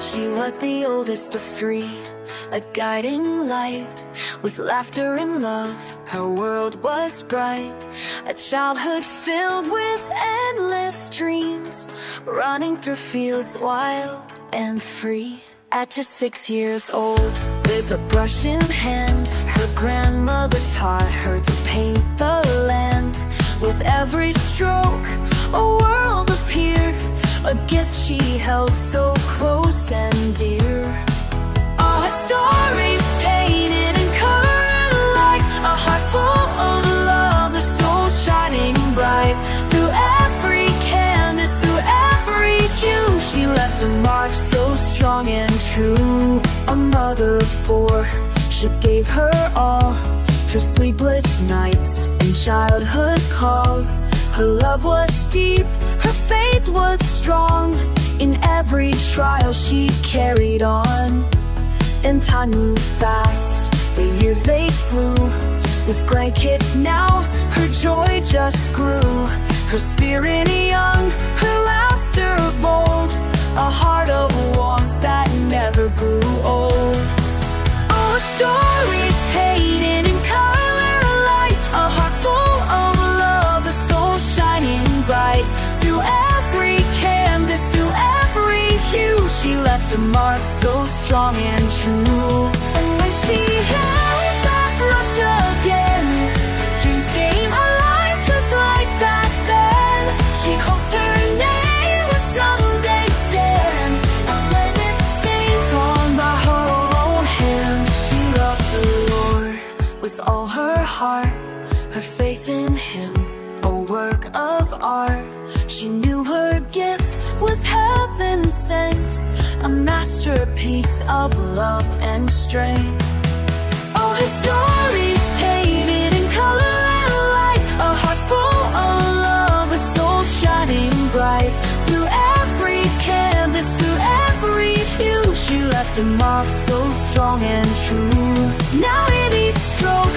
She was the oldest of three, a guiding light. With laughter and love, her world was bright. A childhood filled with endless dreams, running through fields wild and free. At just 6 years old, with a brush in hand, her grandmother taught her to paint the land. With every stroke, a world appeared, a gift she held so close and dear. All her stories painted in color and light, a heart full of love, a soul shining bright. Through every canvas, through every hue, she left a mark so strong and true. A mother of four, she gave her all, through sleepless nights and childhood calls. Her love was deep, her faith was strong. In every trial she carried on. And time moved fast, the years they flew. With grandkids now, her joy just grew. Her spirit young, her laughter bold, a heart of warmth that never grew old. All her stories painted in color and light, a heart full of love, a soul shining bright. Through every canvas, through every hue, she left a mark so strong and true. And when she held that brush again, dreams came alive just like that then. She hoped her name would someday stand, a legacy drawn by her own hand. She loved the Lord with all her heart, her faith in Him, a work of art. She knew her gift was heaven sent, a masterpiece of love and strength. All his stories painted in color and light, a heart full of love, a soul shining bright. Through every canvas, through every hue, she left a mark so strong and true. Now in each stroke,